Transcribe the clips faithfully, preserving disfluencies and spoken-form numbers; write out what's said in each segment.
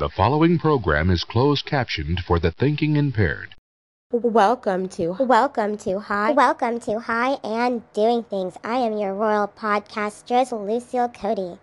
The following program is closed captioned for the thinking impaired. Welcome to Welcome to High Welcome to High and Doing Things. I am your royal podcastress, Lucille Cody.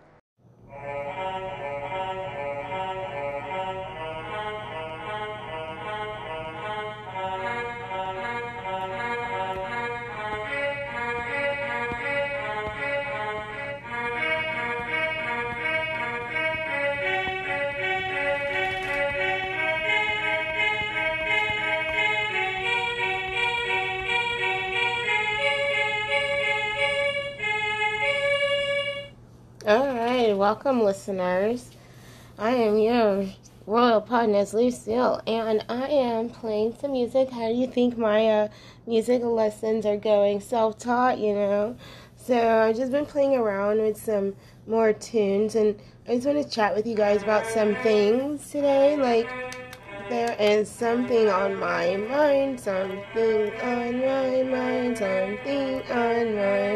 Alright, welcome listeners. I am your royal partner, Lucille, and I am playing some music. How do you think my uh, music lessons are going? Self-taught, you know. So I've just been playing around with some more tunes, and I just want to chat with you guys about some things today. Like, there is something on my mind, something on my mind, something on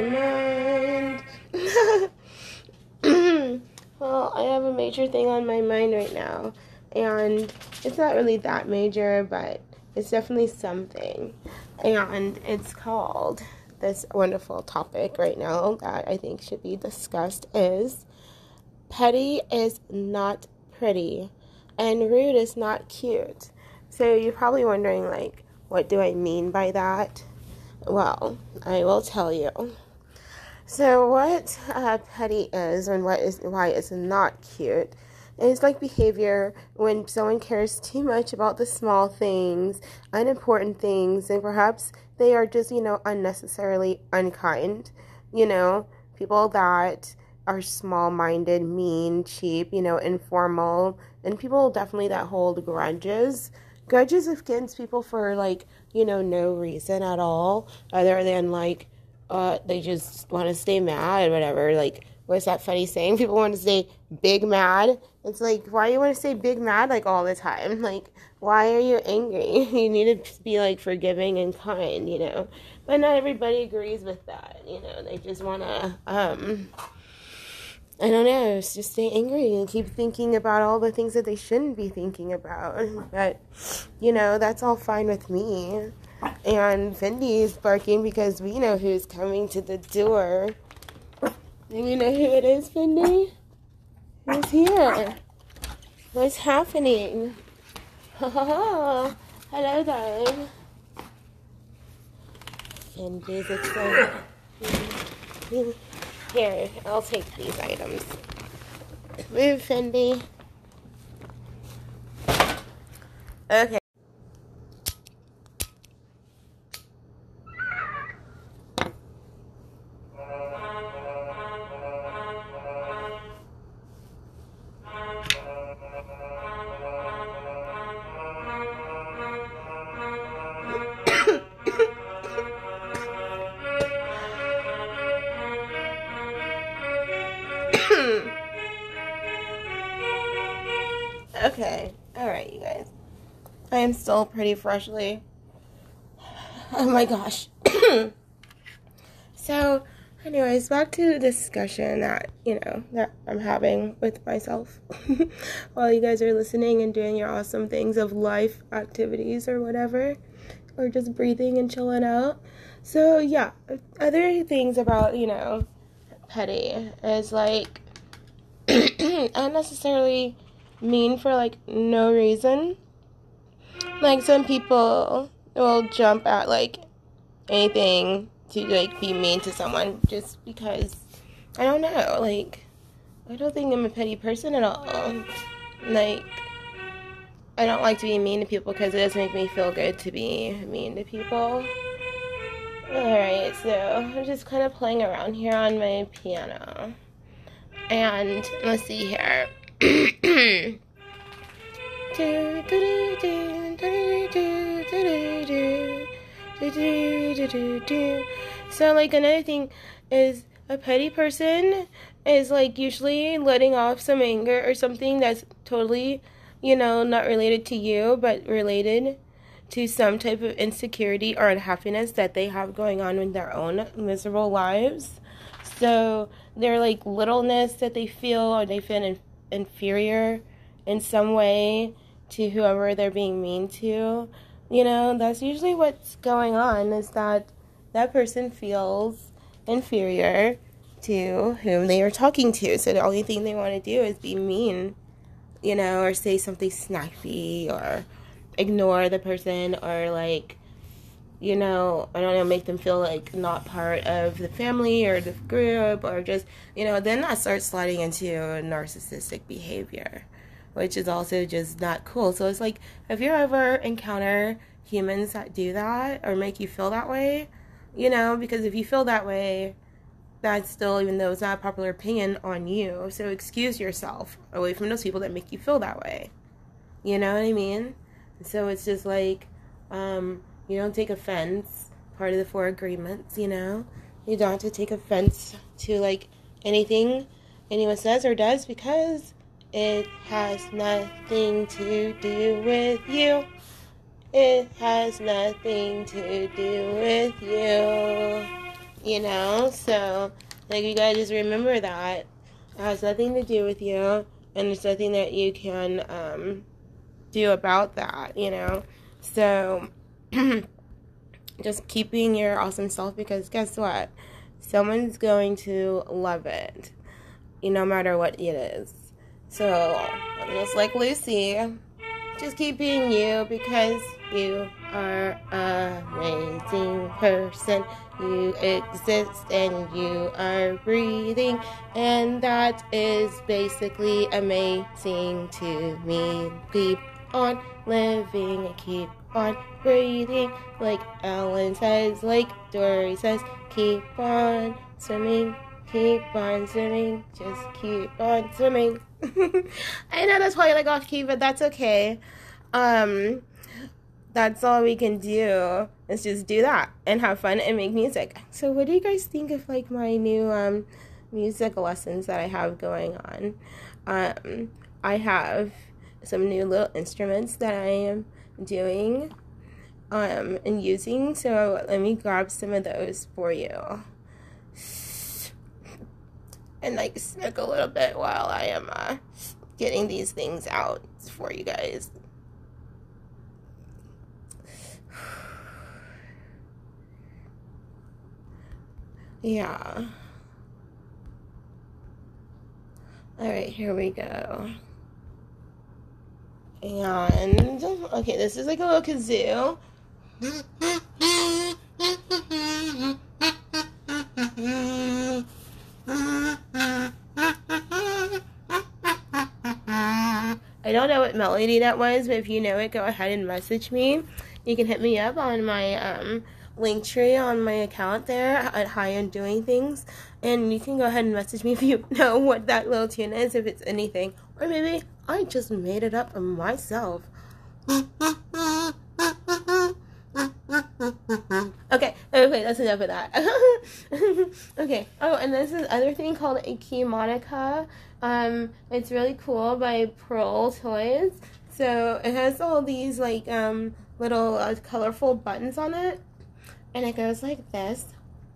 my mind. Well, I have a major thing on my mind right now, and it's not really that major, but it's definitely something, and it's called, this wonderful topic right now that I think should be discussed is, petty is not pretty, and rude is not cute. So you're probably wondering, like, what do I mean by that? Well, I will tell you. So what uh, petty is and what is why it's not cute is like behavior when someone cares too much about the small things, unimportant things, and perhaps they are just, you know, unnecessarily unkind. You know, people that are small-minded, mean, cheap, you know, informal, and people definitely that hold grudges. Grudges against people for, like, you know, no reason at all, other than, like, Uh, they just want to stay mad or whatever. Like, what's that funny saying? People want to stay big mad. It's like, why do you want to stay big mad, like, all the time? Like, why are you angry? You need to be, like, forgiving and kind, you know? But not everybody agrees with that, you know? They just want to, um, I don't know, just stay angry and keep thinking about all the things that they shouldn't be thinking about. But, you know, that's all fine with me. And Fendi is barking because we know who's coming to the door. And you know who it is, Fendi? Who's here? What's happening? Ha ha ha. Hello, darling. Fendi's excited. Here, I'll take these items. Move, Fendi. Okay. Okay, alright, you guys. I am still pretty freshly. Oh my gosh. So, anyways, back to the discussion that, you know, that I'm having with myself while you guys are listening and doing your awesome things of life activities or whatever, or just breathing and chilling out. So, yeah, other things about, you know, petty is, like, unnecessarily mean for, like, no reason. Like, some people will jump at, like, anything to, like, be mean to someone just because, I don't know, like, I don't think I'm a petty person at all. Like, I don't like to be mean to people because it doesn't make me feel good to be mean to people. Alright, so I'm just kind of playing around here on my piano. And, let's see here. So, like, another thing is a petty person is, like, usually letting off some anger or something that's totally, you know, not related to you, but related to some type of insecurity or unhappiness that they have going on in their own miserable lives. So, they're, like, littleness that they feel, or they feel in- inferior in some way to whoever they're being mean to, you know, that's usually what's going on, is that that person feels inferior to whom they are talking to. So the only thing they want to do is be mean, you know, or say something snappy, or ignore the person, or like, you know, I don't know, make them feel like not part of the family or the group, or just, you know, then that starts sliding into narcissistic behavior, which is also just not cool. So it's like, if you ever encounter humans that do that or make you feel that way, you know, because if you feel that way, that's still, even though it's not a popular opinion, on you. So excuse yourself away from those people that make you feel that way. You know what I mean? So it's just like, um, you don't take offense, part of the four agreements, you know? You don't have to take offense to, like, anything anyone says or does, because it has nothing to do with you. It has nothing to do with you. You know? So, like, you gotta just remember that. It has nothing to do with you, and there's nothing that you can, um, do about that, you know? So, just keeping your awesome self, because guess what? Someone's going to love it, you know, no matter what it is. So, just like Lucy, just keep being you, because you are an amazing person. You exist and you are breathing, and that is basically amazing to me. Keep on living and keep on breathing, like Ellen says, like Dory says, keep on swimming, keep on swimming, just keep on swimming. I know that's probably like off key, but that's okay. Um, that's all we can do, is just do that and have fun and make music. So what do you guys think of like my new um music lessons that I have going on? Um, I have some new little instruments that I am doing um, and using, so let me grab some of those for you and like smoke a little bit while I am uh, getting these things out for you guys. Yeah. Alright, here we go. And, okay, this is like a little kazoo. I don't know what melody that was, but if you know it, go ahead and message me. You can hit me up on my um, link tree on my account there at High End Doing Things, and you can go ahead and message me if you know what that little tune is, if it's anything, or maybe I just made it up myself. Okay, okay, that's enough of that. Okay, oh, and there's this other thing called a keymonica. Um, it's really cool, by Pearl Toys. So it has all these like um little uh, colorful buttons on it, and it goes like this.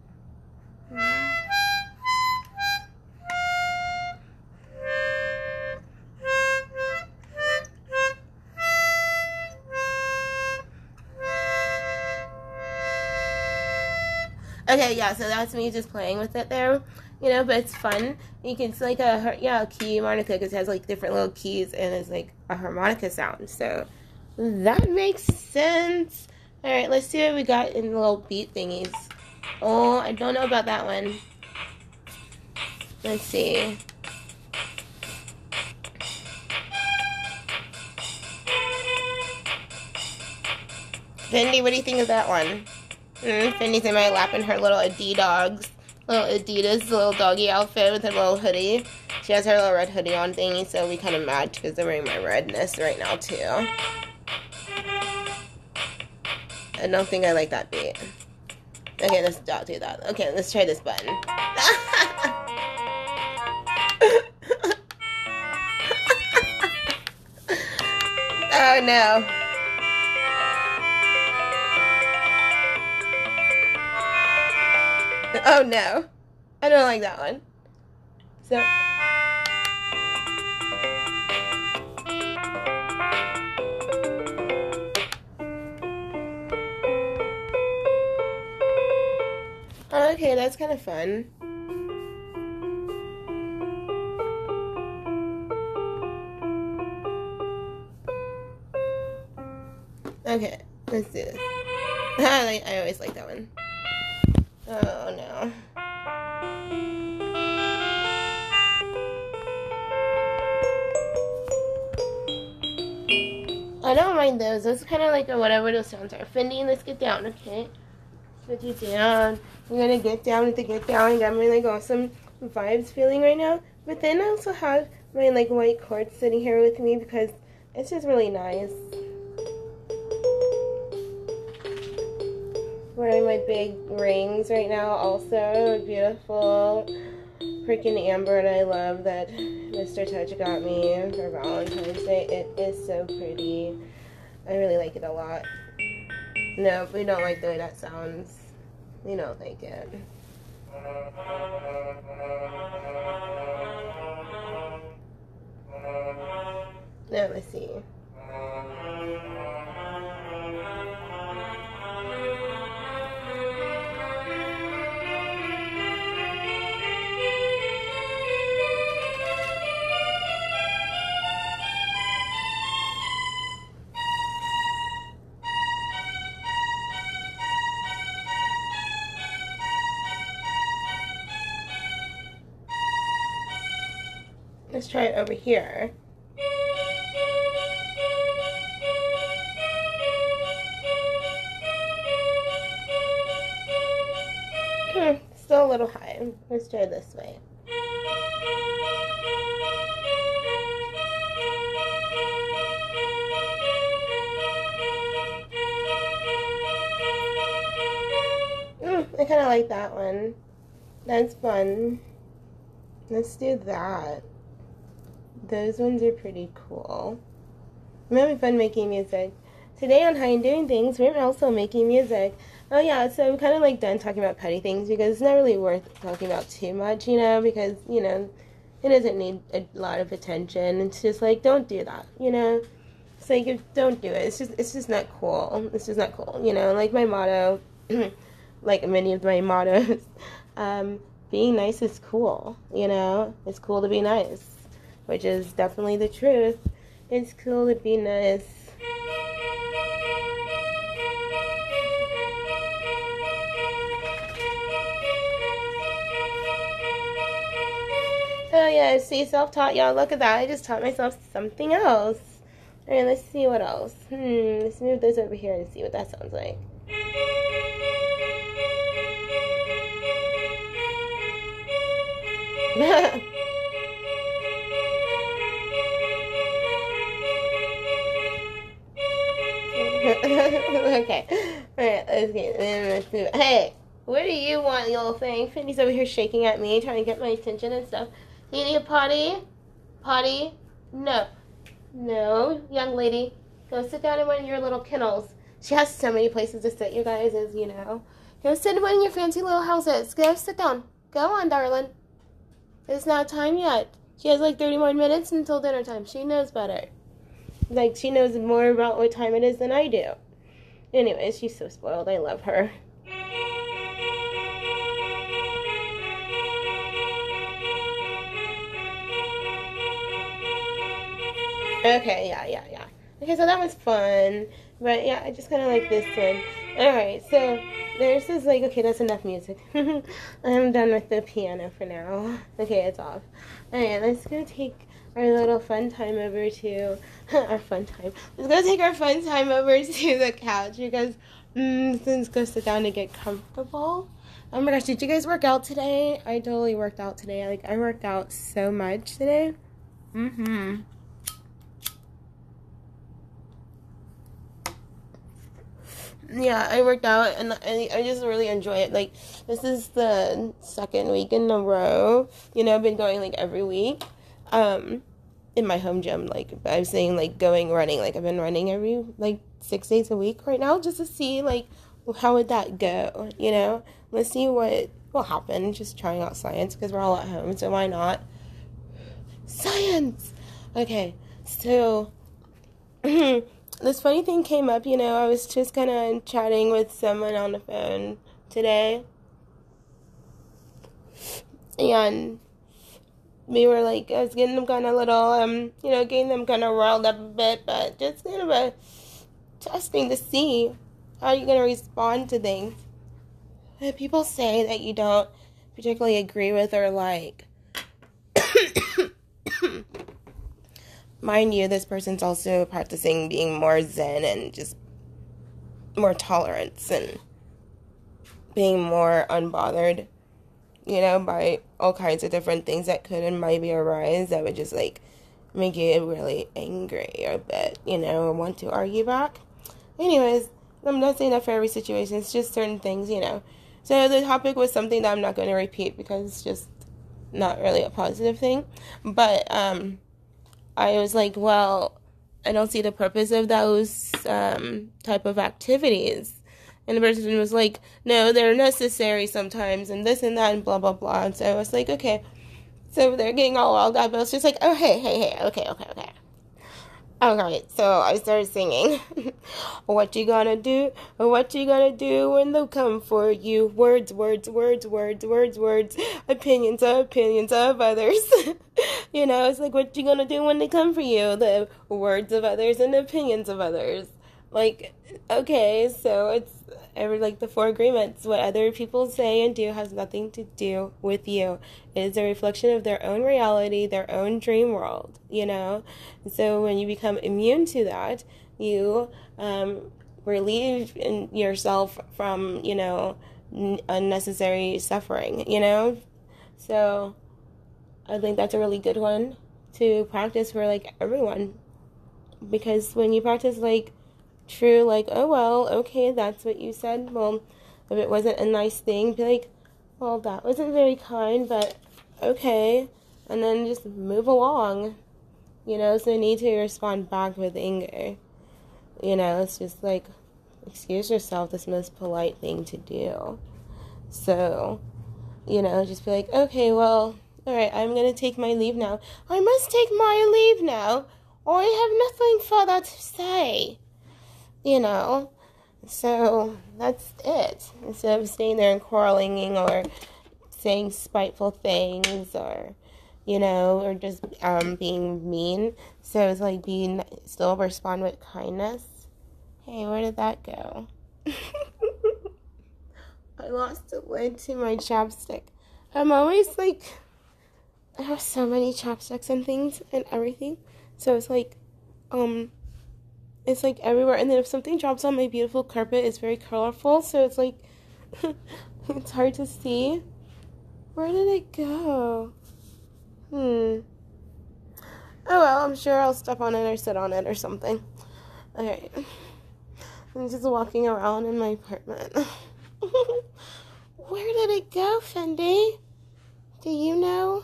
Okay, yeah, so that's me just playing with it there, you know, but it's fun. You can, it's like a, yeah, a key harmonica, because it has, like, different little keys, and it's, like, a harmonica sound, so that makes sense. Alright, let's see what we got in little beat thingies. Oh, I don't know about that one. Let's see. Fendi, what do you think of that one? Mm, Fendi's in my lap in her little Adidas, little Adidas little doggy outfit with her little hoodie. She has her little red hoodie on thingy, so we kind of match because they're wearing my redness right now too. I don't think I like that beat. Okay, let's not do that. Okay, let's try this button. Oh no. Oh no, I don't like that one. So, Okay, that's kind of fun. Okay, let's do this. I, like, I always like that one. Oh no. I don't mind those. Those kind of like whatever those sounds are. Fendi, let's get down, okay? Put you down. We're gonna get down with the get down. I got my like awesome vibes feeling right now. But then I also have my like white cord sitting here with me because it's just really nice. Wearing my big rings right now also. Beautiful freaking amber, and I love that Mister Touch got me for Valentine's Day. It is so pretty. I really like it a lot. No, we don't like the way that sounds. We don't like it. Now let's see. Let's try it over here. Hmm, still a little high. Let's try this way. Mm, I kind of like that one. That's fun. Let's do that. Those ones are pretty cool. I'm having fun making music. Today on High and Doing Things, we're also making music. Oh yeah, so I'm kind of like done talking about petty things because it's not really worth talking about too much, you know, because, you know, it doesn't need a lot of attention. It's just like, don't do that, you know. It's like, if, don't do it. It's just, it's just not cool. It's just not cool, you know. Like my motto, like many of my mottos, um, being nice is cool, you know. It's cool to be nice. Which is definitely the truth. It's cool to be nice. Oh yeah, see, self-taught, y'all. Look at that. I just taught myself something else. Alright, let's see what else. Hmm, let's move this over here and see what that sounds like. Okay. Alright, let's get Hey, what do you want, you little thing? Findy's over here shaking at me, trying to get my attention and stuff. You need a potty? Potty? No. No, young lady. Go sit down in one of your little kennels. She has so many places to sit, you guys, as you know. Go sit in one of your fancy little houses. Go sit down. Go on, darling. It's not time yet. She has like thirty more minutes until dinner time. She knows better. Like, she knows more about what time it is than I do. Anyways, she's so spoiled. I love her. Okay, yeah, yeah, yeah. Okay, so that was fun. But, yeah, I just kind of like this one. Alright, so there's this, like, okay, that's enough music. I'm done with the piano for now. Okay, it's off. Alright, let's go take our little fun time over to our fun time. Let's go take our fun time over to the couch because mm, let's go sit down and get comfortable. Oh my gosh, did you guys work out today? I totally worked out today. Like, I worked out so much today. Mm-hmm. Yeah, I worked out and I, I just really enjoy it. Like, this is the second week in a row. You know, I've been going like every week. Um, in my home gym, like I was saying, like going running, like I've been running every like six days a week right now, just to see like how would that go, you know? Let's see what will happen. Just trying out science because we're all at home, so why not? Science. Okay, so this funny thing came up. You know, I was just kind of chatting with someone on the phone today. And we were like, I was getting them kind of little, um, you know, getting them kind of riled up a bit, but just kind of a testing to see how you're going to respond to things. If people say that you don't particularly agree with or like, mind you, this person's also practicing being more zen and just more tolerance and being more unbothered, you know, by all kinds of different things that could and maybe arise that would just, like, make you really angry a bit, you know, or want to argue back. Anyways, I'm not saying that for every situation. It's just certain things, you know. So the topic was something that I'm not going to repeat because it's just not really a positive thing. But um, I was like, well, I don't see the purpose of those um, type of activities. And the person was like, no, they're necessary sometimes, and this and that, and blah, blah, blah. And so I was like, okay. So they're getting all wild out, but I was just like, oh, hey, hey, hey, okay, okay, okay. Okay, so I started singing. What you gonna do? What you gonna do when they come for you? Words, words, words, words, words, words. Opinions, opinions of others. You know, it's like, what you gonna do when they come for you? The words of others and opinions of others. Like, okay, so it's every, like, the four agreements. What other people say and do has nothing to do with you. It is a reflection of their own reality, their own dream world, you know? So when you become immune to that, you um, relieve in yourself from, you know, n- unnecessary suffering, you know? So I think that's a really good one to practice for, like, everyone. Because when you practice, like, true, like, oh, well, okay, that's what you said. Well, if it wasn't a nice thing, be like, well, that wasn't very kind, but okay. And then just move along, you know, so you need to respond back with anger. You know, it's just like, excuse yourself, this most polite thing to do. So, you know, just be like, okay, well, all right, I'm going to take my leave now. I must take my leave now, or I have nothing further to say. You know, so that's it. Instead of staying there and quarreling or saying spiteful things or, you know, or just um, being mean. So it's like being, still respond with kindness. Hey, where did that go? I lost the lid to my chapstick. I'm always like, I have so many chapsticks and things and everything. So it's like, um... it's like everywhere, and then if something drops on my beautiful carpet, it's very colorful, so it's like, it's hard to see. Where did it go? Hmm. Oh well, I'm sure I'll step on it or sit on it or something. Alright. I'm just walking around in my apartment. Where did it go, Fendi? Do you know?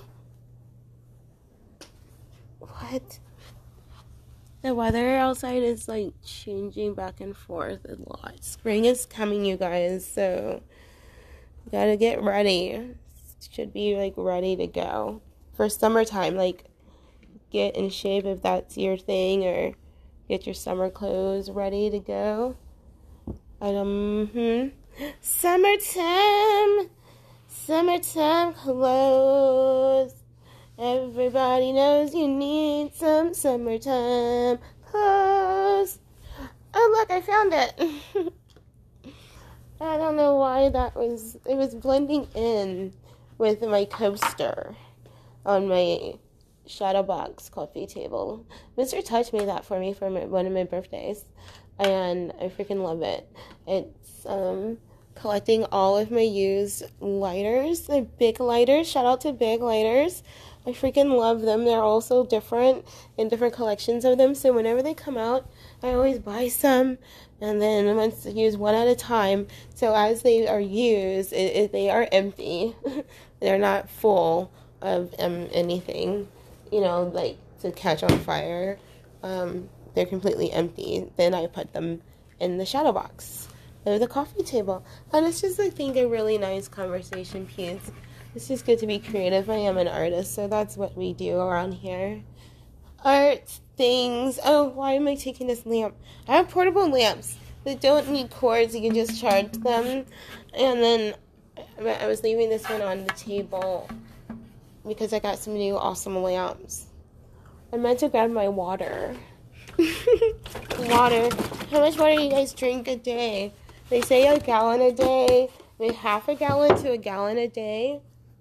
What? The weather outside is, like, changing back and forth a lot. Spring is coming, you guys, so you gotta get ready. Should be, like, ready to go. For summertime, like, get in shape if that's your thing, or get your summer clothes ready to go. And, um, hmm. Summertime! Summertime clothes. Everybody knows you need some summertime clothes. Oh, look, I found it. I don't know why that was, it was blending in with my coaster on my Shadowbox coffee table. Mister Touch made that for me for my, one of my birthdays, and I freaking love it. It's, um... collecting all of my used lighters, my big lighters. Shout out to Big Lighters. I freaking love them. They're all so different in different collections of them. So whenever they come out, I always buy some, and then I'm going to use one at a time. So as they are used, it, it, they are empty. They're not full of um, anything, you know, like to catch on fire. Um, they're completely empty. Then I put them in the shadow box or the coffee table, and it's just, I think, a really nice conversation piece. It's just good to be creative. I am an artist, so that's what we do around here. Art things. Oh, why am I taking this lamp? I have portable lamps that don't need cords. You can just charge them, and then But I was leaving this one on the table because I got some new awesome lamps. I meant to grab my water. Water. How much water do you guys drink a day? They say a gallon a day. Maybe half a gallon to a gallon a day.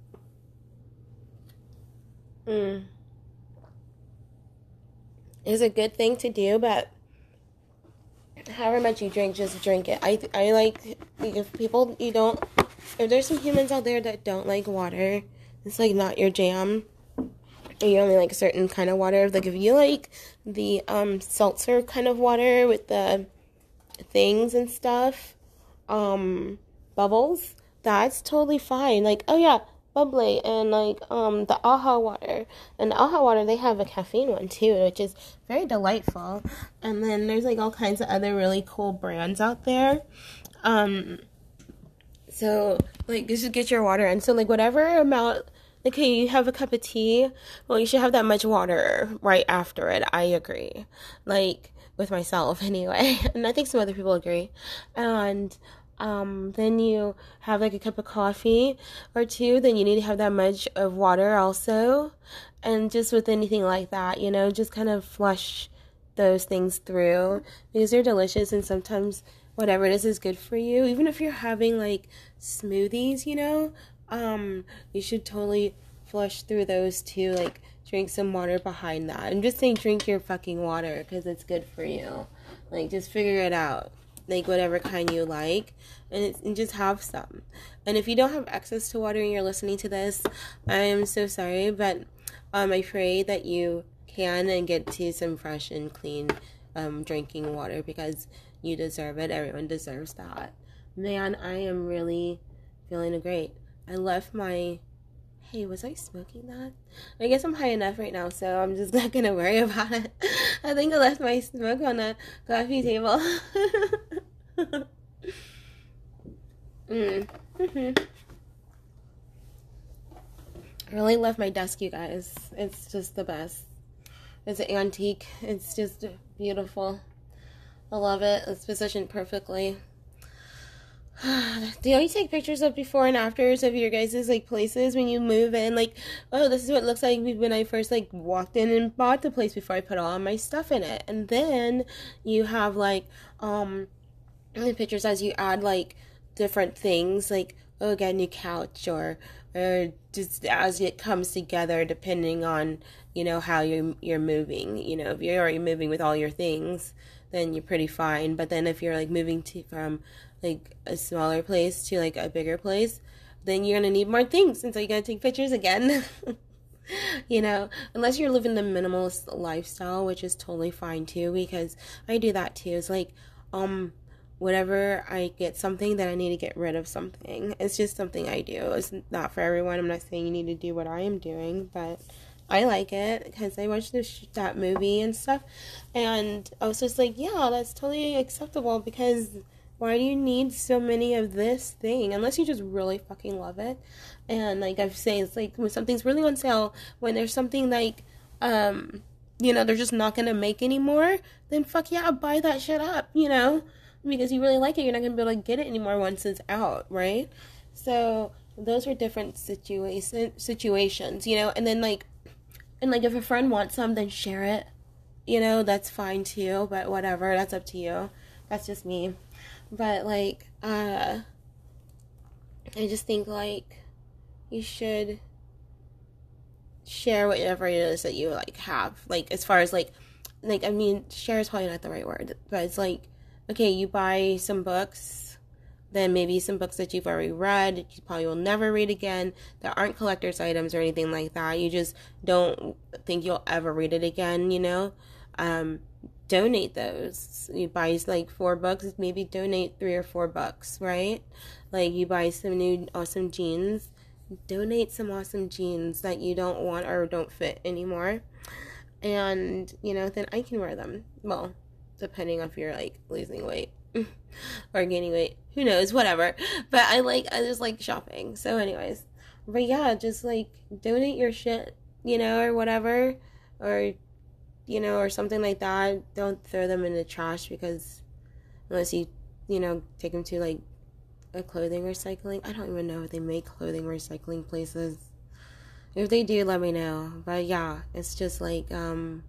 Mm. It's a good thing to do, but however much you drink, just drink it. I I like, if people, you don't, if there's some humans out there that don't like water, it's like not your jam, and you only like a certain kind of water. Like if you like the um seltzer kind of water with the things and stuff, um bubbles, that's totally fine. Like, oh yeah, bubbly, and like um the AHA water, and the AHA water, they have a caffeine one too, which is very delightful. And then there's like all kinds of other really cool brands out there. Um so like, just get your water, and so like whatever amount, like, hey, you have a cup of tea, well, you should have that much water right after it. I agree, like with myself anyway, and I think some other people agree. And Um, then you have like a cup of coffee or two, then you need to have that much of water also. And just with anything like that, you know, just kind of flush those things through, because they're delicious, and sometimes whatever it is is good for you. Even if you're having like smoothies, you know, um, you should totally flush through those too. Like, drink some water behind that. I'm just saying, drink your fucking water because it's good for you. Like, just figure it out. Like, whatever kind you like, and, it's, and just have some. And if you don't have access to water and you're listening to this, I am so sorry, but um, I pray that you can and get to some fresh and clean um, drinking water, because you deserve it. Everyone deserves that. Man, I am really feeling great. I left my... Hey, was I smoking that? I guess I'm high enough right now, so I'm just not gonna worry about it. I think I left my smoke on the coffee table. mm. mm-hmm. I really love my desk, you guys. It's just the best. It's an antique. It's just beautiful. I love it. It's positioned perfectly. Do you take pictures of before and afters of your guys' like places when you move in? Like, oh, this is what it looks like when I first like walked in and bought the place before I put all my stuff in it. And then you have like um the pictures as you add like different things, like, oh, get a new couch, or or just as it comes together, depending on, you know, how you're you're moving. You know, if you're already moving with all your things, then you're pretty fine. But then if you're like moving to from like a smaller place to like a bigger place, then you're gonna need more things, and so you gotta take pictures again. You know, unless you're living the minimalist lifestyle, which is totally fine too, because I do that too. It's like, um, whenever I get something, then I need to get rid of something. It's just something I do. It's not for everyone. I'm not saying you need to do what I am doing, but I like it because I watched this, that movie and stuff, and I was just like, yeah, that's totally acceptable, because why do you need so many of this thing? Unless you just really fucking love it. And like I've said, it's like when something's really on sale, when there's something like, um, you know, they're just not going to make anymore, then fuck yeah, buy that shit up, you know? Because you really like it, you're not going to be able to get it anymore once it's out, right? So those are different situation, situations, you know? And then like, and like if a friend wants some, then share it. You know, that's fine too, but whatever, that's up to you. That's just me. But, like, uh, I just think, like, you should share whatever it is that you, like, have. Like, as far as, like, like, I mean, share is probably not the right word. But it's like, okay, you buy some books, then maybe some books that you've already read, you probably will never read again, that aren't collector's items or anything like that. You just don't think you'll ever read it again, you know? Um... Donate those. You buy like four books, maybe donate three or four bucks, right? Like you buy some new awesome jeans, donate some awesome jeans that you don't want or don't fit anymore, and you know, then I can wear them. Well, depending on if you're like losing weight or gaining weight, who knows, whatever. But I like, I just like shopping. So anyways, but yeah, just like donate your shit, you know, or whatever, or you know, or something like that. Don't throw them in the trash, because unless you, you know, take them to like a clothing recycling. I don't even know if they make clothing recycling places. If they do, let me know. But yeah, it's just like, um,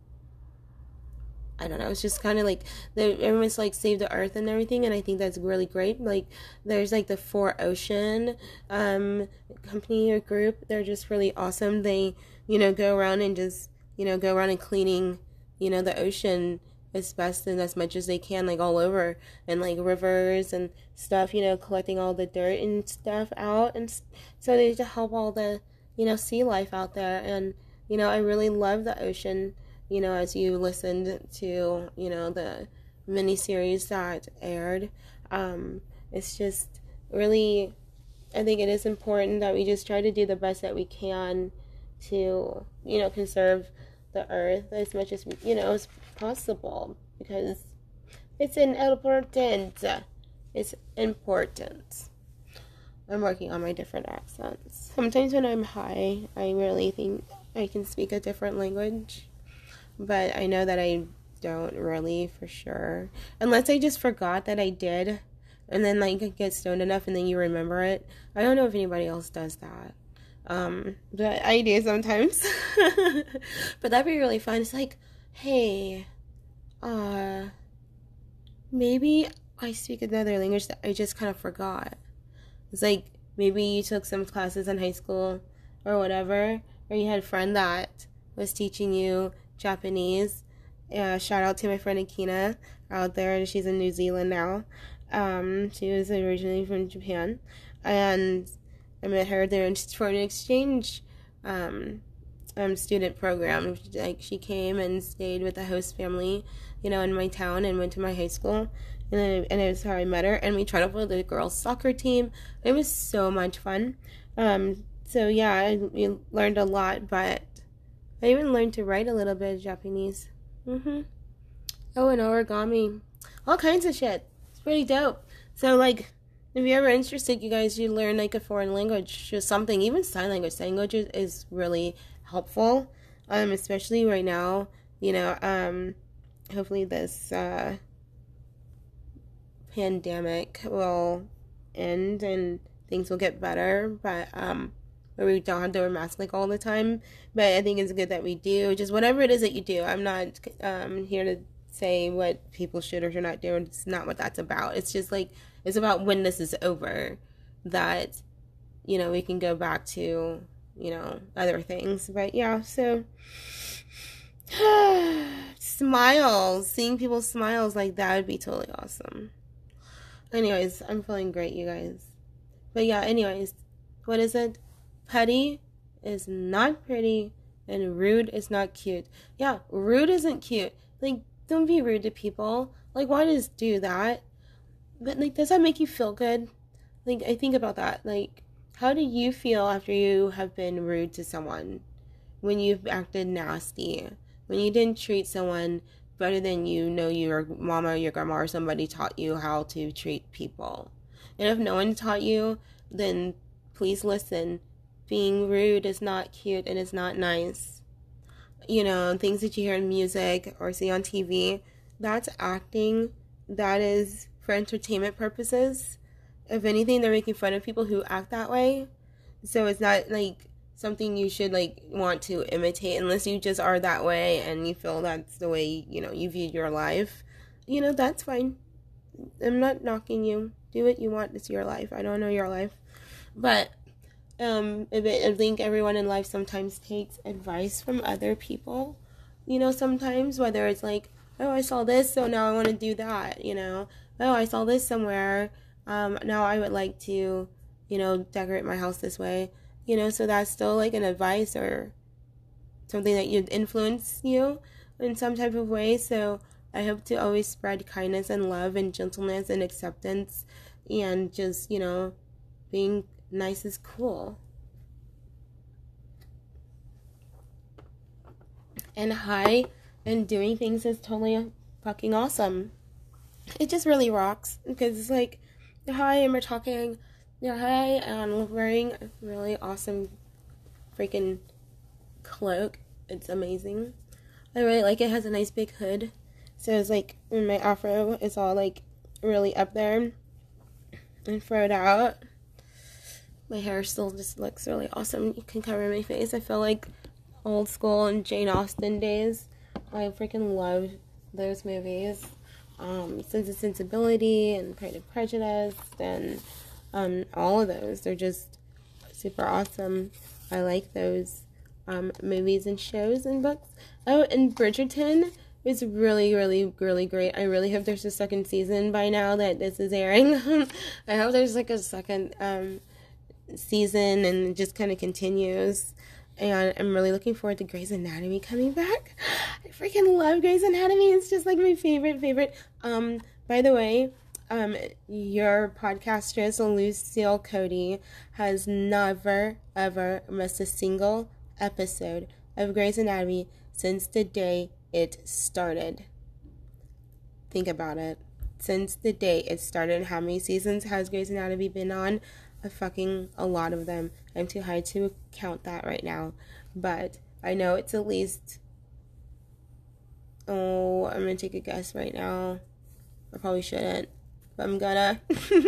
I don't know. It's just kind of like, everyone's like save the earth and everything. And I think that's really great. Like, there's like the four Ocean um, company or group. They're just really awesome. They, you know, go around and just, you know, go around and cleaning, you know, the ocean as best and as much as they can, like all over, and like rivers and stuff, you know, collecting all the dirt and stuff out. And so they just help all the, you know, sea life out there. And, you know, I really love the ocean, you know, as you listened to, you know, the miniseries that aired. Um, it's just really, I think it is important that we just try to do the best that we can to, you know, conserve the earth as much as, you know, as possible, because it's important. It's important. I'm working on my different accents. Sometimes when I'm high, I really think I can speak a different language, but I know that I don't really for sure, unless I just forgot that I did, and then like get stoned enough and then you remember it. I don't know if anybody else does that. Um, but I do sometimes. But that'd be really fun. It's like, hey, uh, maybe I speak another language that I just kind of forgot. It's like, maybe you took some classes in high school or whatever, or you had a friend that was teaching you Japanese. Uh, shout out to my friend Akina out there. She's in New Zealand now. Um, she was originally from Japan, and I met her there for an exchange um, um, student program. Like, she came and stayed with the host family, you know, in my town, and went to my high school. And then, and it was how I met her. And we tried out for the girls' soccer team. It was so much fun. Um, so yeah, I, we learned a lot. But I even learned to write a little bit of Japanese. Mhm. Oh, and origami, all kinds of shit. It's pretty dope. So like, if you're ever interested, you guys, you learn like a foreign language, just something, even sign language. Sign language is really helpful, um, especially right now. You know, um, hopefully this uh, pandemic will end and things will get better. But um, where we don't have to wear masks like all the time. But I think it's good that we do. Just whatever it is that you do. I'm not um here to say what people should or should not do. It's not what that's about. It's just like, it's about when this is over, that, you know, we can go back to, you know, other things. But yeah, so smiles, seeing people's smiles like that would be totally awesome. Anyways, I'm feeling great, you guys. But yeah, anyways, what is it? Petty is not pretty, and rude is not cute. Yeah, rude isn't cute. Like, don't be rude to people. Like, why just do that? But, like, does that make you feel good? Like, I think about that. Like, how do you feel after you have been rude to someone? When you've acted nasty? When you didn't treat someone better than you know your mama or your grandma or somebody taught you how to treat people? And if no one taught you, then please listen. Being rude is not cute and it's not nice. You know, things that you hear in music or see on T V, that's acting. That is for entertainment purposes. If anything, they're making fun of people who act that way. So it's not like something you should like want to imitate, unless you just are that way and you feel that's the way, you know, you view your life. You know, that's fine. I'm not knocking you. Do what you want. It's your life. I don't know your life. But um, I think everyone in life sometimes takes advice from other people. You know, sometimes, whether it's like, oh, I saw this, so now I want to do that, you know. Oh, I saw this somewhere. Um, now I would like to, you know, decorate my house this way. You know, so that's still like an advice or something that you'd influence you in some type of way. So I hope to always spread kindness and love and gentleness and acceptance, and just, you know, being nice is cool. And hi, and doing things is totally fucking awesome. It just really rocks, because it's like, hi, and we're talking, yeah, hi, and we're wearing a really awesome freaking cloak. It's amazing. I really like it. It has a nice big hood, so it's like, in my afro, it's all like really up there. and throw it out. My hair still just looks really awesome. You can cover my face. I feel like old school and Jane Austen days. I freaking love those movies. Um, Sense and Sensibility and Pride and Prejudice and um, all of those. They're just super awesome. I like those um, movies and shows and books. Oh, and Bridgerton is really, really, really great. I really hope there's a second season by now that this is airing. I hope there's like a second um, season and it just kind of continues. And I'm really looking forward to Grey's Anatomy coming back. I freaking love Grey's Anatomy. It's just like my favorite, favorite. Um, by the way, um, your podcastress, Lucille Cody, has never, ever missed a single episode of Grey's Anatomy since the day it started. Think about it. Since the day it started, how many seasons has Grey's Anatomy been on? A fucking a lot of them. I'm too high to count that right now, but I know it's at least, oh, I'm gonna take a guess right now. I probably shouldn't, but I'm gonna.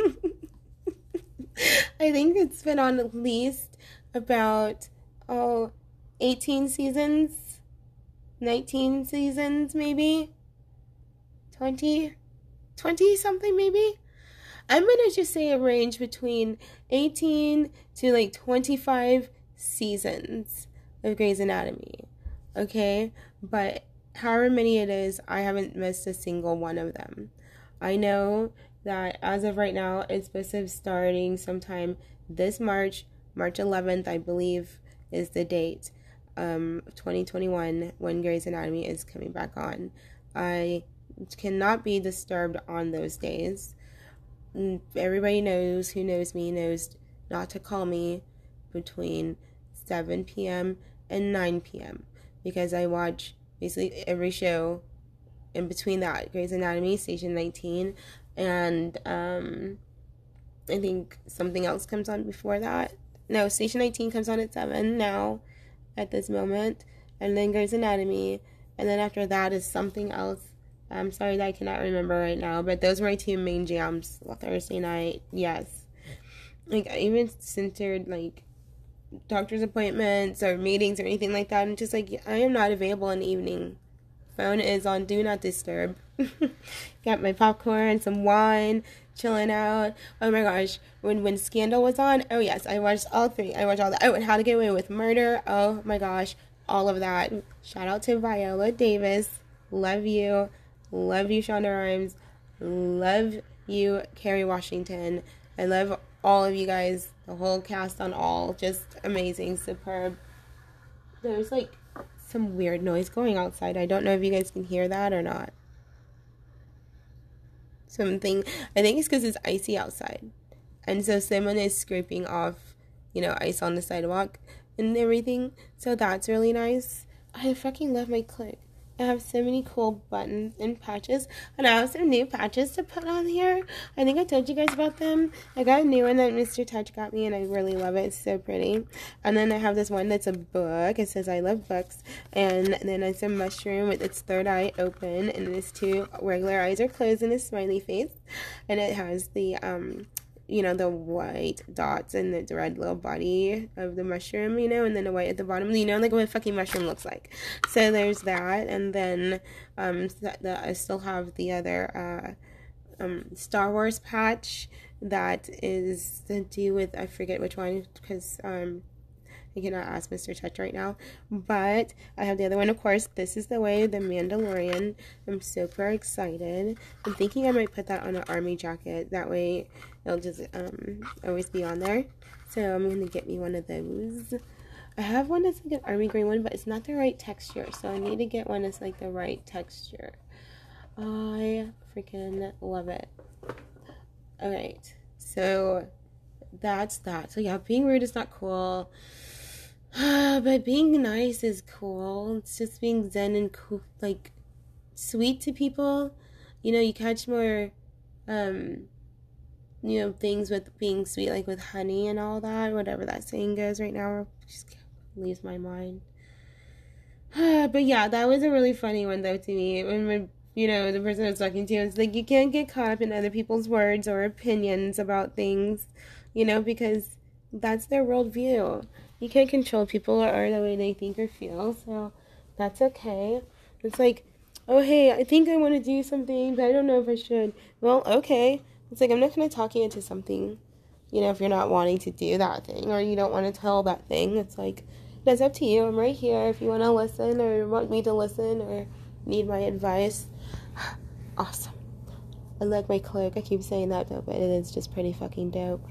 I think it's been on at least about, oh, eighteen seasons, nineteen seasons maybe, twenty, twenty something maybe. I'm going to just say a range between eighteen to like twenty-five seasons of Grey's Anatomy, okay? But however many it is, I haven't missed a single one of them. I know that as of right now, it's supposed to be starting sometime this March, March eleventh, I believe, is the date, um, twenty twenty-one, when Grey's Anatomy is coming back on. I cannot be disturbed on those days. Everybody knows, who knows me, knows not to call me between seven p.m. and nine p.m. because I watch basically every show in between that. Grey's Anatomy, Station nineteen, and um, I think something else comes on before that. No, Station nineteen comes on at seven now, at this moment, and then Grey's Anatomy, and then after that is something else. I'm sorry that I cannot remember right now, but those were my two main jams. Thursday night, yes. Like, I even centered, like, doctor's appointments or meetings or anything like that. And just, like, I am not available in the evening. Phone is on Do Not Disturb. Got my popcorn, some wine, chilling out. Oh, my gosh. When, when Scandal was on, oh, yes, I watched all three. I watched all that. Oh, and How to Get Away with Murder. Oh, my gosh. All of that. Shout out to Viola Davis. Love you. Love you, Shonda Rhimes. Love you, Kerry Washington. I love all of you guys. The whole cast on all. Just amazing. Superb. There's like some weird noise going outside. I don't know if you guys can hear that or not. Something. I think it's because it's icy outside. And so someone is scraping off, you know, ice on the sidewalk and everything. So that's really nice. I fucking love my click. I have so many cool buttons and patches, and I have some new patches to put on here. I think I told you guys about them. I got a new one that Mister Touch got me, and I really love it. It's so pretty. And then I have this one that's a book. It says I love books. And then it's a mushroom with its third eye open, and its two regular eyes are closed and a smiley face. And it has the um you know, the white dots and the red little body of the mushroom, you know, and then the white at the bottom, you know, like what a fucking mushroom looks like. So there's that, and then um, the, the, I still have the other uh, um, Star Wars patch that is to do with, I forget which one, because um, I cannot ask Mister Touch right now, but I have the other one, of course. This is the way, the Mandalorian. I'm super excited. I'm thinking I might put that on an army jacket. That way it'll just um always be on there. So I'm going to get me one of those. I have one that's like an army green one, but it's not the right texture. So I need to get one that's like the right texture. I freaking love it. Alright, so that's that. So yeah, being rude is not cool. But being nice is cool. It's just being zen and cool, like sweet to people. You know, you catch more, um, you know, things with being sweet, like with honey and all that. Whatever that saying goes right now, just leaves my mind. But yeah, that was a really funny one though to me. When my you know, the person I was talking to, it's like you can't get caught up in other people's words or opinions about things, you know, because that's their worldview. You can't control people or the way they think or feel, so that's okay. It's like, oh, hey, I think I want to do something, but I don't know if I should. Well, okay. It's like, I'm not going to talk you into something, you know, if you're not wanting to do that thing or you don't want to tell that thing. It's like, that's up to you. I'm right here if you want to listen or want me to listen or need my advice. Awesome. I like my cloak. I keep saying that, though, but it is just pretty fucking dope.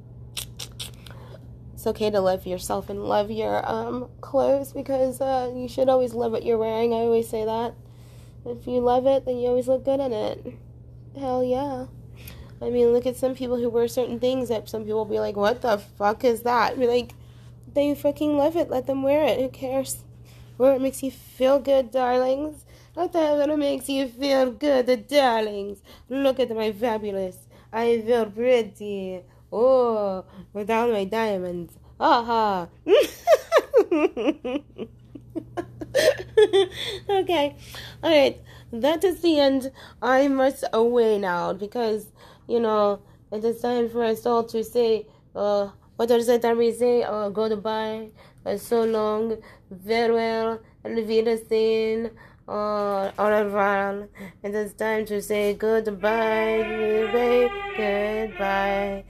It's okay to love yourself and love your um clothes because uh, you should always love what you're wearing. I always say that. If you love it, then you always look good in it. Hell yeah. I mean, look at some people who wear certain things that some people will be like, what the fuck is that? Be like, they fucking love it. Let them wear it. Who cares? Wear it makes you feel good, darlings. What the hell that makes you feel good, the darlings? Look at my fabulous. I feel pretty. Oh, with all my diamonds. Aha. Okay. Alright. That is the end. I must away now because, you know, it is time for us all to say, uh, what does it that we say? Uh, goodbye. Uh, so long. Farewell. Wiedersehen. Uh, au revoir. It is time to say goodbye. Goodbye.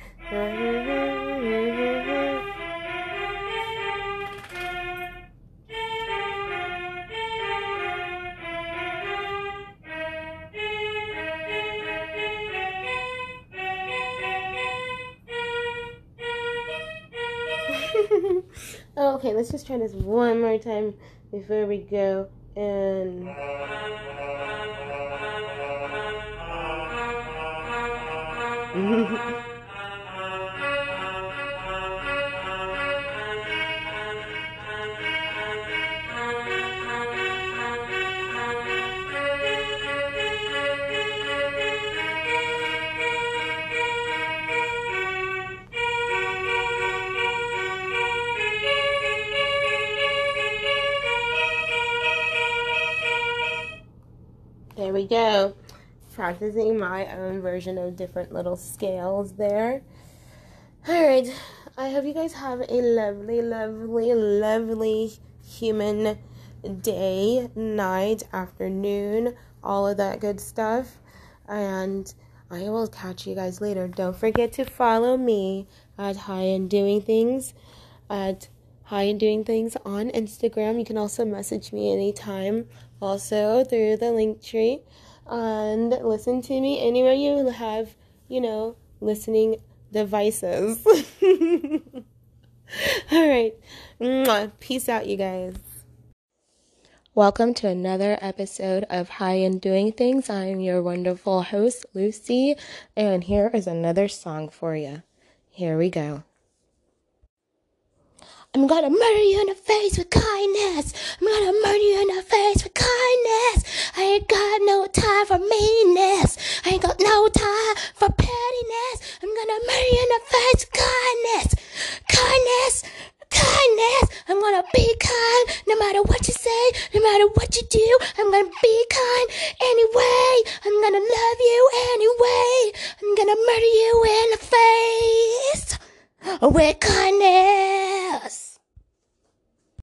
Okay, let's just try this one more time before we go. And there we go. Practicing my own version of different little scales there. Alright, I hope you guys have a lovely, lovely, lovely human day, night, afternoon, all of that good stuff. And I will catch you guys later. Don't forget to follow me at High and Doing Things, at High and Doing Things on Instagram. You can also message me anytime, also through the link tree. And listen to me anywhere you have, you know, listening devices. All right. Mwah. Peace out, you guys. Welcome to another episode of High and Doing Things. I am your wonderful host, Lucy, and here is another song for you. Here we go. I'm gonna murder you in the face with kindness. I'm gonna murder you in the face with kindness. I ain't got no time for meanness. I ain't got no time for pettiness. I'm gonna murder you in the face with kindness. Kindness. Kindness. I'm gonna be kind no matter what you say, no matter what you do. I'm gonna be kind anyway. I'm gonna love you anyway. I'm gonna murder you in the face with kindness.